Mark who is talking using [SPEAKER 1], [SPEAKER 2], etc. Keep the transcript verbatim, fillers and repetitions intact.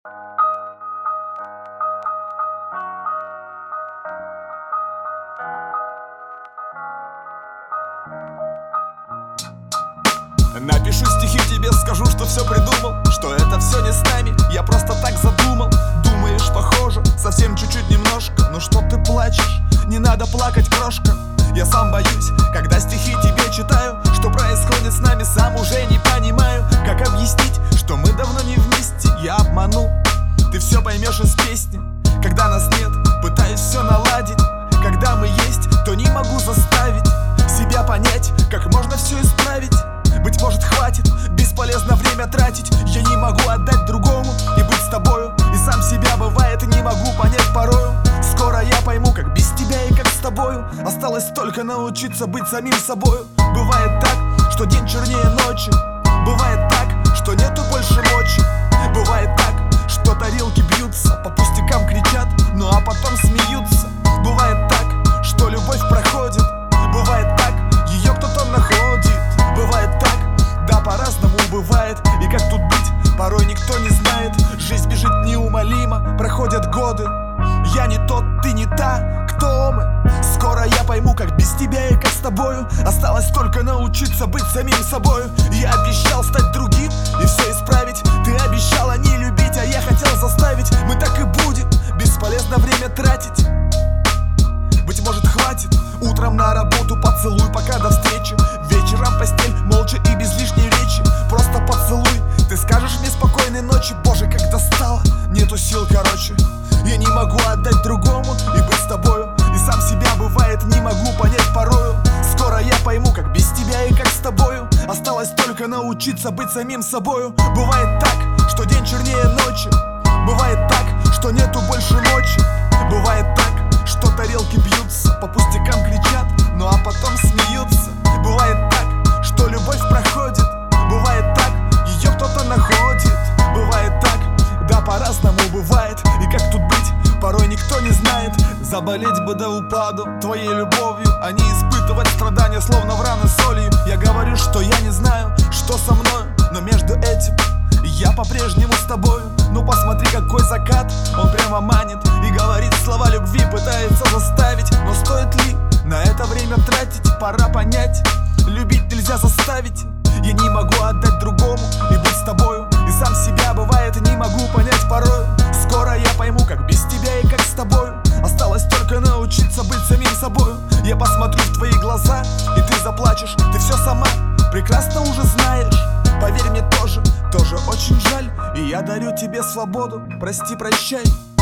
[SPEAKER 1] Напишу стихи тебе, скажу, что все придумал, что это все не с нами, я просто так задумал. Думаешь, похоже, совсем чуть-чуть немножко. Ну что ты плачешь? Не надо плакать, крошка. Я сам боюсь, когда стихи тебе читаю. Что происходит с нами, сам уже не понимаю. Как объяснить, что мы давно не вместе? Я обманул, ты все поймешь из песни. Когда нас нет, пытаюсь все наладить. Когда мы есть, то не могу заставить себя понять, как можно все исправить. Быть может, хватит, бесполезно время тратить. Я не могу отдать другому и быть с тобою. И сам себя, бывает, не могу понять порою. Скоро я пойму, как без тебя и как с тобою. Осталось только научиться быть самим собою. Бывает так, что день чернее ночи. Бывает так, что нету больше мочи. Бывает так, что тарелки бьются, по пустякам кричат, ну а потом смеются. Бывает так, что любовь проходит. Бывает так, ее кто-то находит. Бывает так, да по-разному бывает. И как тут быть, порой никто не знает. Жизнь бежит неумолимо, проходят годы. Я не тот, ты не та, кто мы? Скоро я пойму, как без тебя и как с тобою. Осталось только научиться быть самим собою. Я обещал стать другим и все исправить. Ты обещала не любить, а я хотел заставить. Мы так и будем, бесполезно время тратить. Быть может, хватит, утром на работу поцелуй, пока до встречи. Вечером в постель, молча и без лишней речи. Просто поцелуй, ты скажешь мне спокойной ночи. Боже, как достало, нету сил, короче. Я не могу отдать другому и быть с тобою. И сам себя, бывает, не могу понять порою. Скоро я пойму, как без тебя и как с тобою. Осталось только научиться быть самим собою. Бывает так, что день чернее ночи. Бывает так, что нету больше мочи. Бывает так, что тарелки бьются, по пустякам кричат, ну а потом смеются. Бывает так, что любовь проходит. Бывает так, ее кто-то находит. Бывает так, да по-разному бывает. И как тут быть, порой никто не знает. Заболеть бы до упаду твоей любовью, а не испытывать страдания, словно в раны солью. Я говорю, что я не знаю, что со мной, но между этим я по-прежнему с тобою. Ну посмотри, какой закат, он прямо манит и говорит слова любви, пытается заставить. Но стоит ли на это время тратить? Пора понять, любить нельзя заставить. Я не могу отдать другому и быть с тобою. И сам себя, бывает, не могу понять порою. Скоро я пойму, как без тебя и как с тобою. Осталось только научиться быть самим собою. Я посмотрю в твои глаза, и ты заплачешь. Ты все сама прекрасно уже знаешь. Поверь мне, тоже, тоже очень жаль. И я дарю тебе свободу, прости, прощай.